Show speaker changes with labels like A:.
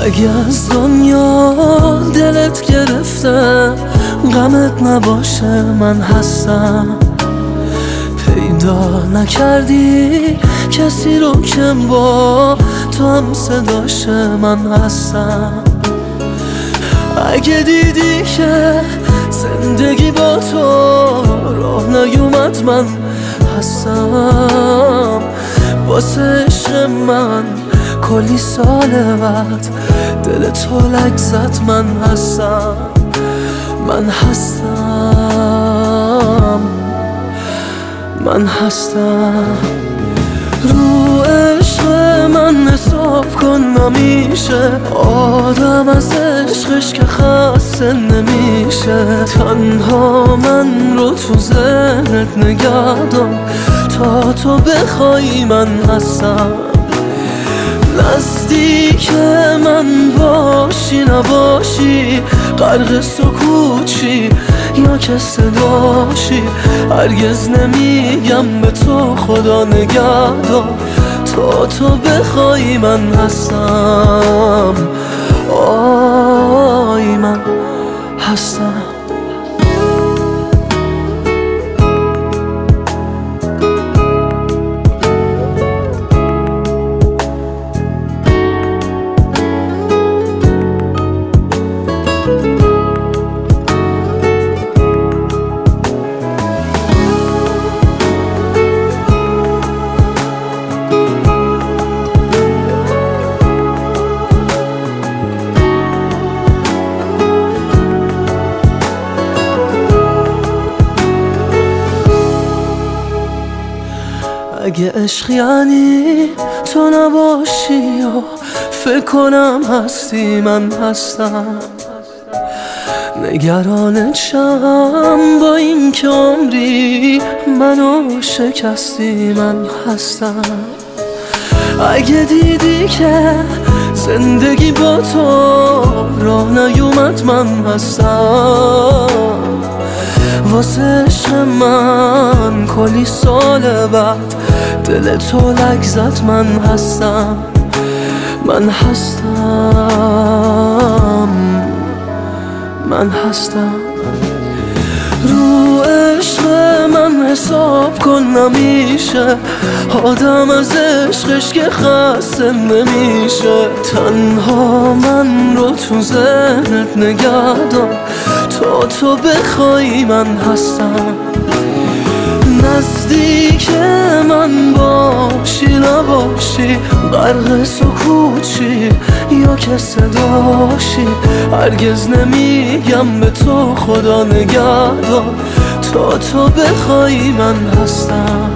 A: اگه از دنیا دلت گرفته غمت نباشه من هستم. پیدا نکردی کسی رو که با تو هم صداشه من هستم. اگه دیدی که زندگی با تو راه نیومد من هستم. واسه عشق من کلی سال بعد دل تو لک زد من هستم. من هستم، من هستم. رو عشق من حساب کن نمیشه، آدم از عشقش که خسته نمیشه. تنها من رو تو ذهنت نگه دار تا تو بخوای من هستم. نزدیک من باشی نباشی، غرق سکوچی یا که صداشی، هرگز نمیگم به تو خدا نگهدار تا تو بخوای من هستم. آی من هستم. اگه عشق یعنی تو نباشی یا فکر کنم هستی من هستم. نگرانتشم با این که عمری منو شکستی من هستم. اگه دیدی که زندگی با تو راه نیومد من هستم. واسه عشق من کلی سال بعد دل تو لک زد من هستم. من هستم، من هستم. رو عشق من حساب کن نمیشه، آدم از عشقش که خسته نمیشه. تنها من رو تو ذهنت نگه دار تا تو بخوای من هستم. نزدیک من باشی نباشی، غرق سکوچی یا که صداشی، هرگز نمیگم به تو خدا نگهدار تا تو بخوای من هستم.